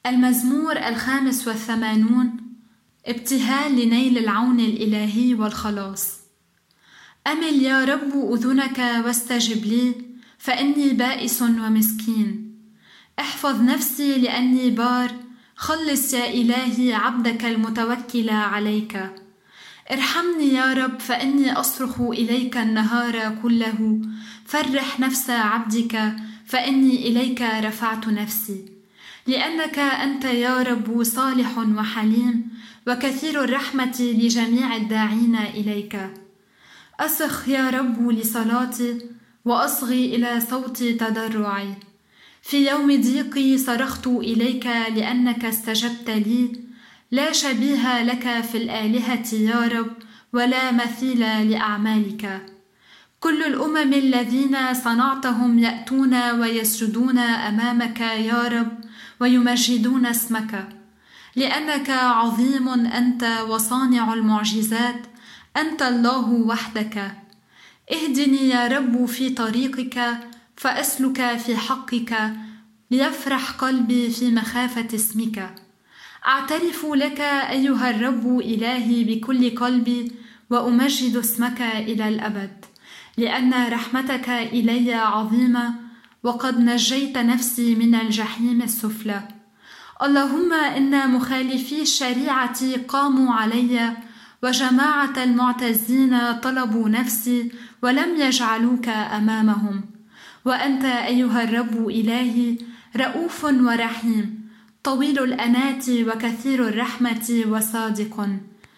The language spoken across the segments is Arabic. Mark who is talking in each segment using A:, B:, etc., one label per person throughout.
A: المزمور 85. ابتهال لنيل العون الإلهي والخلاص. أمل يا رب أذنك واستجب لي، فإني بائس ومسكين. احفظ نفسي لأني بار، خلص يا إلهي عبدك المتوكل عليك. ارحمني يا رب فإني أصرخ إليك النهار كله، فرح نفس عبدك فإني إليك رفعت نفسي. لأنك أنت يا رب صالح وحليم، وكثير الرحمة لجميع الداعين إليك. أصغ يا رب لصلاتي، وأصغي إلى صوت تضرعي. في يوم ضيقي صرخت إليك لأنك استجبت لي. لا شبيه لك في الآلهة يا رب، ولا مثيل لأعمالك. كل الأمم الذين صنعتهم يأتون ويسجدون أمامك يا رب، ويمجدون اسمك. لأنك عظيم أنت وصانع المعجزات، أنت الله وحدك. اهدني يا رب في طريقك، فأسلك في حقك، ليفرح قلبي في مخافة اسمك. أعترف لك أيها الرب إلهي بكل قلبي، وأمجد اسمك إلى الأبد. لأن رحمتك إلي عظيمة، وقد نجيت نفسي من الجحيم السفلى. اللهم إن مخالفي الشريعة قاموا علي، وجماعة المعتزين طلبوا نفسي ولم يجعلوك أمامهم. وأنت أيها الرب إلهي رؤوف ورحيم، طويل الأناة وكثير الرحمة وصادق.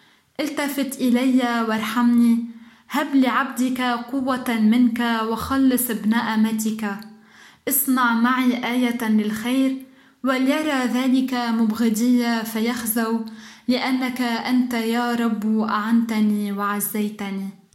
A: التفت إلي وارحمني، هب لعبدك قوة منك، وخلص ابن أمتك. اصنع معي آية للخير، وليرى ذلك مبغضي فيخزوا، لأنك أنت يا رب أعنتني وعزيتني.